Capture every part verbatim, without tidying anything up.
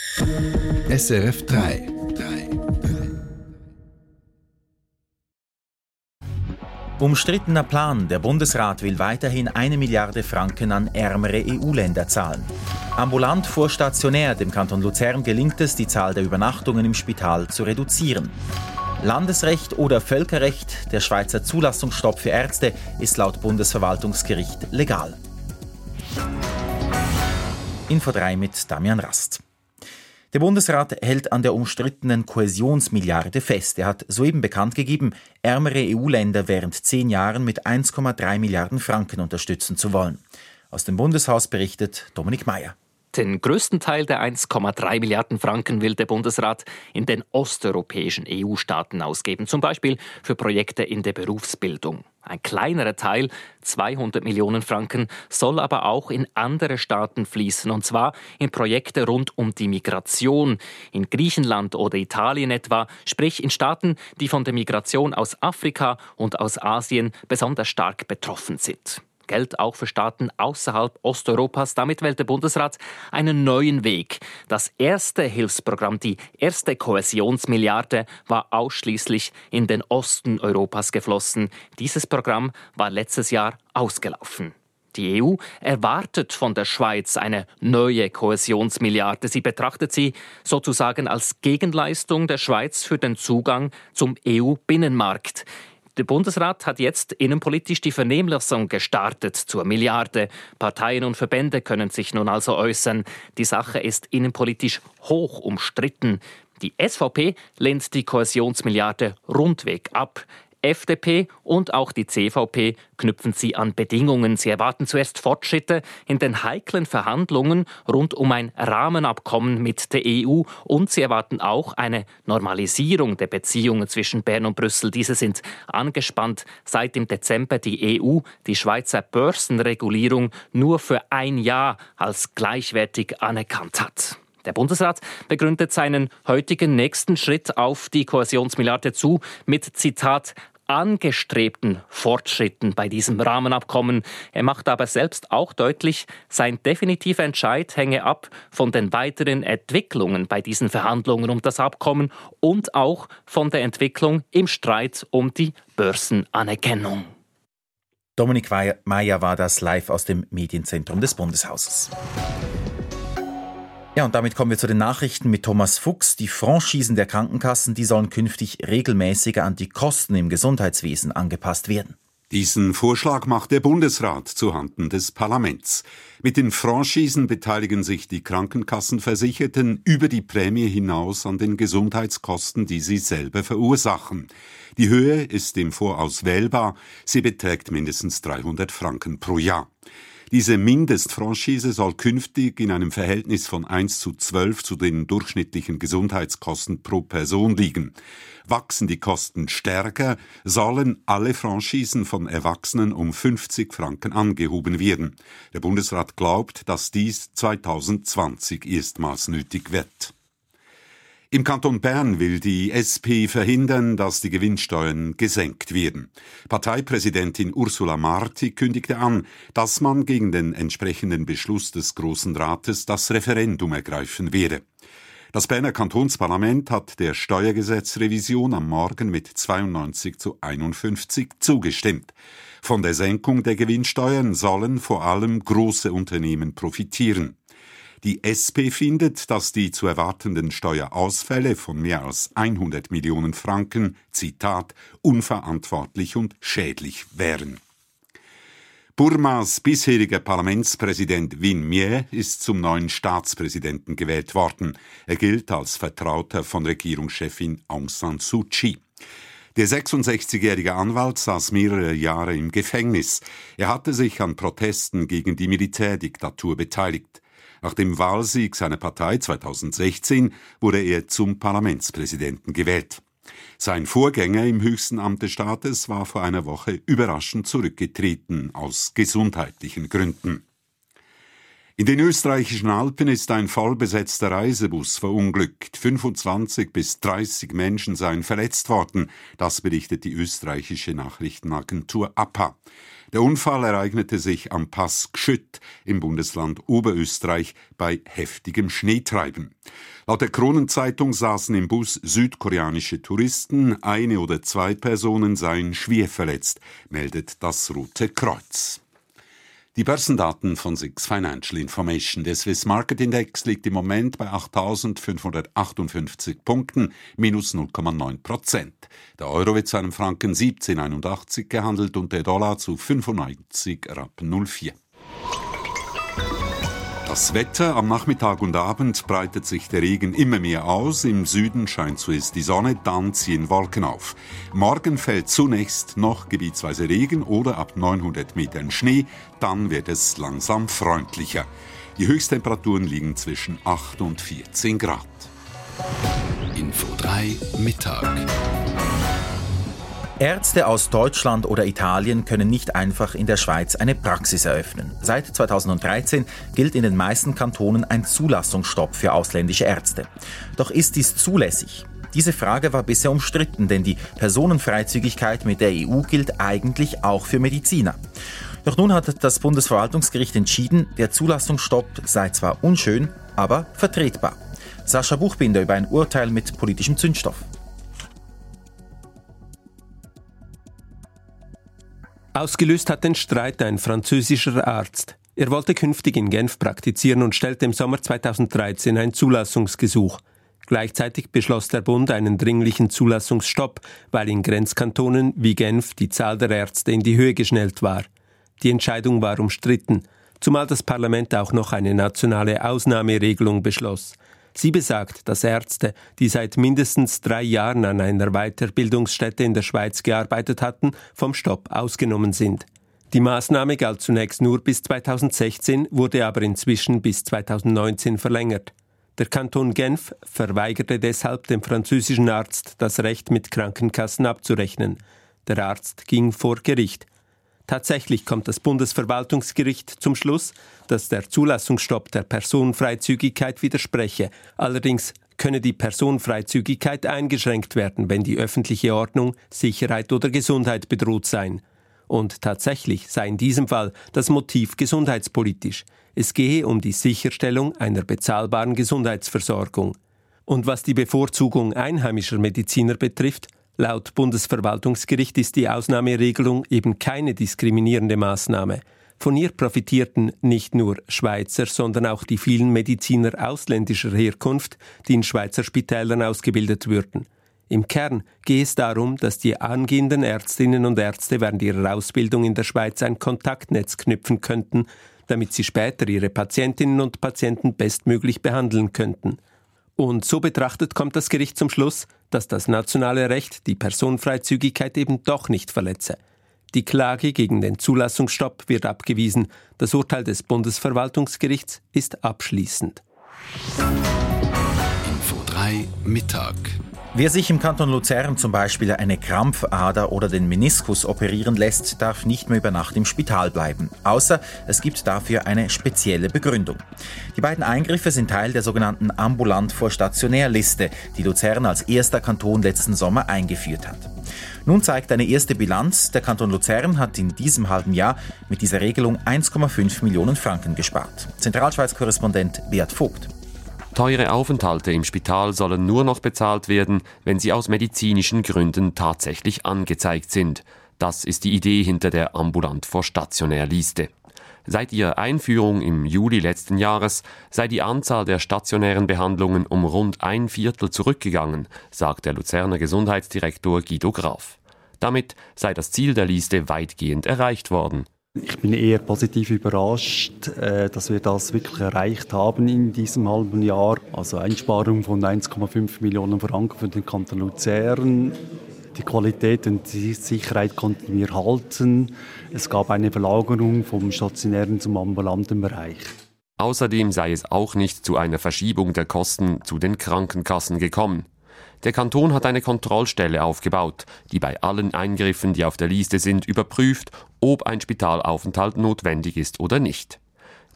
S R F drei. Umstrittener Plan. Der Bundesrat will weiterhin eine Milliarde Franken an ärmere E U-Länder zahlen. Ambulant vor stationär. Dem Kanton Luzern gelingt es, die Zahl der Übernachtungen im Spital zu reduzieren. Landesrecht oder Völkerrecht. Der Schweizer Zulassungsstopp für Ärzte ist laut Bundesverwaltungsgericht legal. Info drei mit Damian Rast. Der Bundesrat hält an der umstrittenen Kohäsionsmilliarde fest. Er hat soeben bekannt gegeben, ärmere E U-Länder während zehn Jahren mit eins Komma drei Milliarden Franken unterstützen zu wollen. Aus dem Bundeshaus berichtet Dominik Meier. Den größten Teil der eins Komma drei Milliarden Franken will der Bundesrat in den osteuropäischen E U-Staaten ausgeben, zum Beispiel für Projekte in der Berufsbildung. Ein kleinerer Teil, zweihundert Millionen Franken, soll aber auch in andere Staaten fließen, und zwar in Projekte rund um die Migration, in Griechenland oder Italien etwa, sprich in Staaten, die von der Migration aus Afrika und aus Asien besonders stark betroffen sind. Geld auch für Staaten außerhalb Osteuropas. Damit wählt der Bundesrat einen neuen Weg. Das erste Hilfsprogramm, die erste Kohäsionsmilliarde, war ausschließlich in den Osten Europas geflossen. Dieses Programm war letztes Jahr ausgelaufen. Die E U erwartet von der Schweiz eine neue Kohäsionsmilliarde. Sie betrachtet sie sozusagen als Gegenleistung der Schweiz für den Zugang zum E U-Binnenmarkt. Der Bundesrat hat jetzt innenpolitisch die Vernehmlassung gestartet zur Milliarde. Parteien und Verbände können sich nun also äußern. Die Sache ist innenpolitisch hoch umstritten. Die S V P lehnt die Kohäsionsmilliarde rundweg ab. F D P und auch die C V P knüpfen sie an Bedingungen. Sie erwarten zuerst Fortschritte in den heiklen Verhandlungen rund um ein Rahmenabkommen mit der E U und sie erwarten auch eine Normalisierung der Beziehungen zwischen Bern und Brüssel. Diese sind angespannt, seit im Dezember die E U die Schweizer Börsenregulierung nur für ein Jahr als gleichwertig anerkannt hat. Der Bundesrat begründet seinen heutigen nächsten Schritt auf die Kohäsionsmilliarde zu mit, Zitat, angestrebten Fortschritten bei diesem Rahmenabkommen. Er macht aber selbst auch deutlich, sein definitiver Entscheid hänge ab von den weiteren Entwicklungen bei diesen Verhandlungen um das Abkommen und auch von der Entwicklung im Streit um die Börsenanerkennung. Dominik Meier war das live aus dem Medienzentrum des Bundeshauses. Ja, und damit kommen wir zu den Nachrichten mit Thomas Fuchs. Die Franchisen der Krankenkassen, die sollen künftig regelmäßiger an die Kosten im Gesundheitswesen angepasst werden. Diesen Vorschlag macht der Bundesrat zuhanden des Parlaments. Mit den Franchisen beteiligen sich die Krankenkassenversicherten über die Prämie hinaus an den Gesundheitskosten, die sie selber verursachen. Die Höhe ist im Voraus wählbar. Sie beträgt mindestens dreihundert Franken pro Jahr. Diese Mindestfranchise soll künftig in einem Verhältnis von eins zu zwölf zu den durchschnittlichen Gesundheitskosten pro Person liegen. Wachsen die Kosten stärker, sollen alle Franchisen von Erwachsenen um fünfzig Franken angehoben werden. Der Bundesrat glaubt, dass dies zweitausendzwanzig erstmals nötig wird. Im Kanton Bern will die S P verhindern, dass die Gewinnsteuern gesenkt werden. Parteipräsidentin Ursula Marti kündigte an, dass man gegen den entsprechenden Beschluss des Grossen Rates das Referendum ergreifen werde. Das Berner Kantonsparlament hat der Steuergesetzrevision am Morgen mit zweiundneunzig zu einundfünfzig zugestimmt. Von der Senkung der Gewinnsteuern sollen vor allem große Unternehmen profitieren. Die S P findet, dass die zu erwartenden Steuerausfälle von mehr als hundert Millionen Franken, Zitat, unverantwortlich und schädlich wären. Burmas bisheriger Parlamentspräsident Win Myint ist zum neuen Staatspräsidenten gewählt worden. Er gilt als Vertrauter von Regierungschefin Aung San Suu Kyi. Der sechsundsechzigjährige Anwalt saß mehrere Jahre im Gefängnis. Er hatte sich an Protesten gegen die Militärdiktatur beteiligt. Nach dem Wahlsieg seiner Partei zweitausendsechzehn wurde er zum Parlamentspräsidenten gewählt. Sein Vorgänger im höchsten Amt des Staates war vor einer Woche überraschend zurückgetreten aus gesundheitlichen Gründen. In den österreichischen Alpen ist ein vollbesetzter Reisebus verunglückt. fünfundzwanzig bis dreißig Menschen seien verletzt worden. Das berichtet die österreichische Nachrichtenagentur A P A. Der Unfall ereignete sich am Pass Gschütt im Bundesland Oberösterreich bei heftigem Schneetreiben. Laut der Kronenzeitung saßen im Bus südkoreanische Touristen. Eine oder zwei Personen seien schwer verletzt, meldet das Rote Kreuz. Die Börsendaten von SIX Financial Information. Der Swiss Market Index liegt im Moment bei achttausendfünfhundertachtundfünfzig Punkten, minus null Komma neun Prozent. Der Euro wird zu einem Franken siebzehn Komma einundachtzig gehandelt und der Dollar zu fünfundneunzig Komma null vier. Das Wetter: Am Nachmittag und Abend breitet sich der Regen immer mehr aus. Im Süden scheint zuerst die Sonne, dann ziehen Wolken auf. Morgen fällt zunächst noch gebietsweise Regen oder ab neunhundert Metern Schnee. Dann wird es langsam freundlicher. Die Höchsttemperaturen liegen zwischen acht und vierzehn Grad. Info drei Mittag. Ärzte aus Deutschland oder Italien können nicht einfach in der Schweiz eine Praxis eröffnen. Seit zweitausenddreizehn gilt in den meisten Kantonen ein Zulassungsstopp für ausländische Ärzte. Doch ist dies zulässig? Diese Frage war bisher umstritten, denn die Personenfreizügigkeit mit der E U gilt eigentlich auch für Mediziner. Doch nun hat das Bundesverwaltungsgericht entschieden, der Zulassungsstopp sei zwar unschön, aber vertretbar. Sascha Buchbinder über ein Urteil mit politischem Zündstoff. Ausgelöst hat den Streit ein französischer Arzt. Er wollte künftig in Genf praktizieren und stellte im Sommer zweitausenddreizehn ein Zulassungsgesuch. Gleichzeitig beschloss der Bund einen dringlichen Zulassungsstopp, weil in Grenzkantonen wie Genf die Zahl der Ärzte in die Höhe geschnellt war. Die Entscheidung war umstritten, zumal das Parlament auch noch eine nationale Ausnahmeregelung beschloss. Sie besagt, dass Ärzte, die seit mindestens drei Jahren an einer Weiterbildungsstätte in der Schweiz gearbeitet hatten, vom Stopp ausgenommen sind. Die Maßnahme galt zunächst nur bis zweitausendsechzehn, wurde aber inzwischen bis zweitausendneunzehn verlängert. Der Kanton Genf verweigerte deshalb dem französischen Arzt das Recht, mit Krankenkassen abzurechnen. Der Arzt ging vor Gericht. Tatsächlich kommt das Bundesverwaltungsgericht zum Schluss, dass der Zulassungsstopp der Personenfreizügigkeit widerspreche. Allerdings könne die Personenfreizügigkeit eingeschränkt werden, wenn die öffentliche Ordnung, Sicherheit oder Gesundheit bedroht seien. Und tatsächlich sei in diesem Fall das Motiv gesundheitspolitisch. Es gehe um die Sicherstellung einer bezahlbaren Gesundheitsversorgung. Und was die Bevorzugung einheimischer Mediziner betrifft, laut Bundesverwaltungsgericht ist die Ausnahmeregelung eben keine diskriminierende Maßnahme. Von ihr profitierten nicht nur Schweizer, sondern auch die vielen Mediziner ausländischer Herkunft, die in Schweizer Spitälern ausgebildet würden. Im Kern gehe es darum, dass die angehenden Ärztinnen und Ärzte während ihrer Ausbildung in der Schweiz ein Kontaktnetz knüpfen könnten, damit sie später ihre Patientinnen und Patienten bestmöglich behandeln könnten. Und so betrachtet kommt das Gericht zum Schluss, dass das nationale Recht die Personenfreizügigkeit eben doch nicht verletze. Die Klage gegen den Zulassungsstopp wird abgewiesen. Das Urteil des Bundesverwaltungsgerichts ist abschließend. Info drei Mittag. Wer sich im Kanton Luzern zum Beispiel eine Krampfader oder den Meniskus operieren lässt, darf nicht mehr über Nacht im Spital bleiben. Außer es gibt dafür eine spezielle Begründung. Die beiden Eingriffe sind Teil der sogenannten Ambulant-vor-Stationär-Liste, die Luzern als erster Kanton letzten Sommer eingeführt hat. Nun zeigt eine erste Bilanz, der Kanton Luzern hat in diesem halben Jahr mit dieser Regelung eins Komma fünf Millionen Franken gespart. Zentralschweiz-Korrespondent Beat Vogt. Teure Aufenthalte im Spital sollen nur noch bezahlt werden, wenn sie aus medizinischen Gründen tatsächlich angezeigt sind. Das ist die Idee hinter der Ambulant-vor-Stationär-Liste. Seit ihrer Einführung im Juli letzten Jahres sei die Anzahl der stationären Behandlungen um rund ein Viertel zurückgegangen, sagt der Luzerner Gesundheitsdirektor Guido Graf. Damit sei das Ziel der Liste weitgehend erreicht worden. Ich bin eher positiv überrascht, dass wir das wirklich erreicht haben in diesem halben Jahr. Also Einsparung von eins Komma fünf Millionen Franken für den Kanton Luzern. Die Qualität und die Sicherheit konnten wir halten. Es gab eine Verlagerung vom stationären zum ambulanten Bereich. Außerdem sei es auch nicht zu einer Verschiebung der Kosten zu den Krankenkassen gekommen. Der Kanton hat eine Kontrollstelle aufgebaut, die bei allen Eingriffen, die auf der Liste sind, überprüft, ob ein Spitalaufenthalt notwendig ist oder nicht.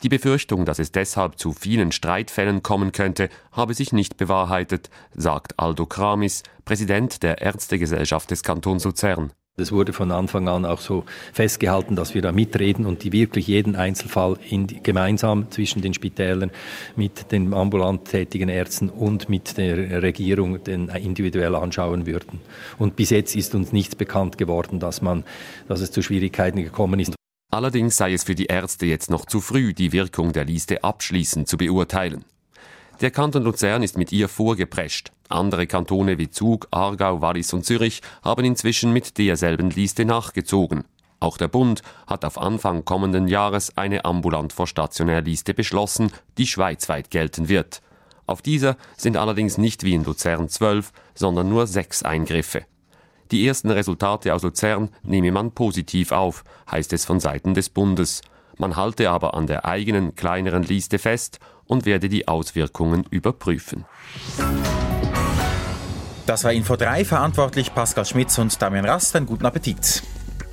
Die Befürchtung, dass es deshalb zu vielen Streitfällen kommen könnte, habe sich nicht bewahrheitet, sagt Aldo Kramis, Präsident der Ärztegesellschaft des Kantons Luzern. Es wurde von Anfang an auch so festgehalten, dass wir da mitreden und die wirklich jeden Einzelfall in die, gemeinsam zwischen den Spitälern mit den ambulant tätigen Ärzten und mit der Regierung den individuell anschauen würden. Und bis jetzt ist uns nichts bekannt geworden, dass man, dass es zu Schwierigkeiten gekommen ist. Allerdings sei es für die Ärzte jetzt noch zu früh, die Wirkung der Liste abschließend zu beurteilen. Der Kanton Luzern ist mit ihr vorgeprescht. Andere Kantone wie Zug, Aargau, Wallis und Zürich haben inzwischen mit derselben Liste nachgezogen. Auch der Bund hat auf Anfang kommenden Jahres eine ambulant vor stationär Liste beschlossen, die schweizweit gelten wird. Auf dieser sind allerdings nicht wie in Luzern zwölf, sondern nur sechs Eingriffe. Die ersten Resultate aus Luzern nehme man positiv auf, heißt es von Seiten des Bundes. Man halte aber an der eigenen, kleineren Liste fest und werde die Auswirkungen überprüfen. Das war Info drei, verantwortlich Pascal Schmitz und Damian Rast. Einen guten Appetit.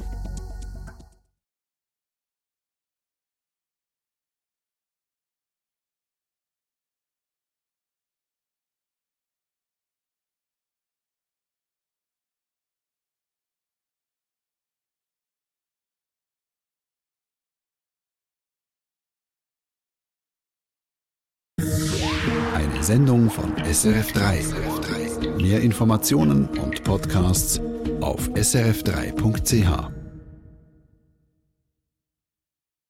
Eine Sendung von S R F drei. Mehr Informationen und Podcasts auf s r f drei punkt c h.